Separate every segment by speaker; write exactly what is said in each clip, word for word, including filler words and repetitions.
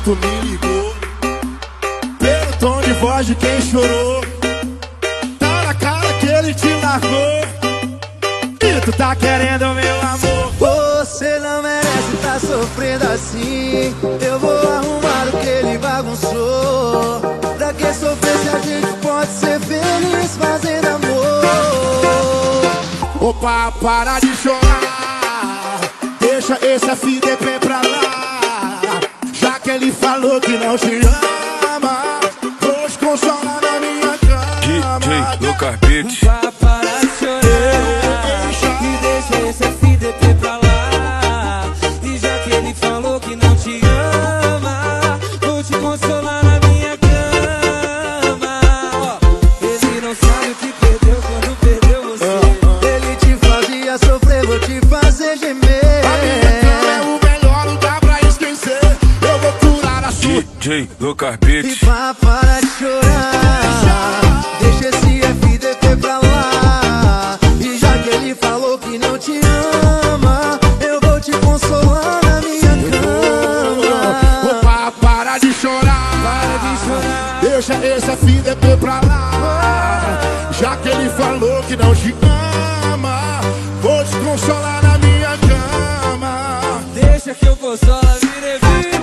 Speaker 1: tu me ligou, pelo tom de voz de quem chorou. Tá na cara que ele te largou e tu tá querendo meu amor.
Speaker 2: Você não merece tá sofrendo assim. Eu vou arrumar o que ele bagunçou. Pra que sofrer se a gente pode ser feliz fazendo amor?
Speaker 1: Opa, para de chorar, deixa esse F D P pra lá. Já que ele falou que não te ama, vou te consolar na minha cama.
Speaker 3: D J Lucas Beats.
Speaker 4: Vá parar de chorar e deixa esse F D P pra lá. E já que ele falou que não te ama, vou te consolar na minha cama. Ó, ele não sabe o que perdeu quando perdeu você.
Speaker 2: Ele te fazia sofrer, vou te fazer gemer.
Speaker 1: A minha cama é o melhor lugar pra esquecer. Eu vou curar a sua.
Speaker 3: D J Lucas
Speaker 2: E
Speaker 3: Beats.
Speaker 2: vá parar de chorar, deixa esse F D P pra lá. E já que ele falou que não te ama, eu vou te consolar na minha cama.
Speaker 1: Opa, para de chorar,
Speaker 4: Para de chorar,
Speaker 1: deixa esse F D P pra lá. Já que ele falou que não te ama, vou te consolar na minha cama.
Speaker 4: deixa que eu consolo a vida e vida.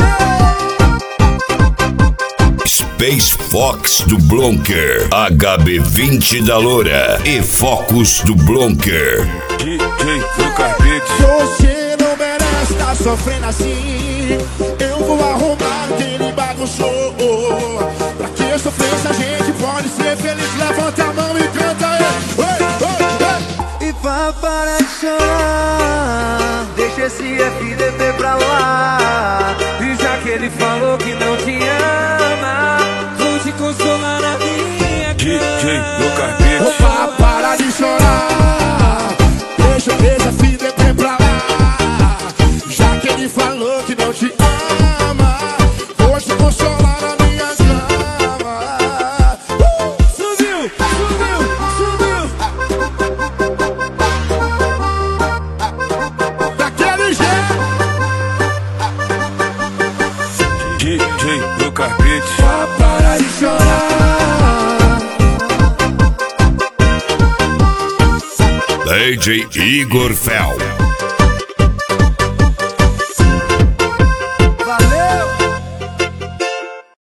Speaker 5: Space Fox do Blonker, H B vinte da Loura e Focus do Blonker.
Speaker 3: D J Lucas Beats.
Speaker 1: Você não merece tá sofrendo assim. Eu vou arrumar o que ele bagunçou. Pra que sofrer se a gente pode ser feliz? Levanta a mão e canta aí. Oi, oi, oi.
Speaker 2: E vá parar de chorar, deixa esse F D P pra lá.
Speaker 4: E já que ele falou que não te ama, vou te consolar na minha
Speaker 3: D J
Speaker 4: cama.
Speaker 3: Lucas Beats.
Speaker 1: Opa, para de chorar, deixa esse F D P pra lá. Já que ele falou que não te ama, vou te consolar na minha cama. Uh!
Speaker 4: Subiu, subiu, subiu.
Speaker 1: Daquele jeito.
Speaker 3: D J Lucas Beats.
Speaker 1: Pra parar de chorar.
Speaker 5: D J Igor Fel.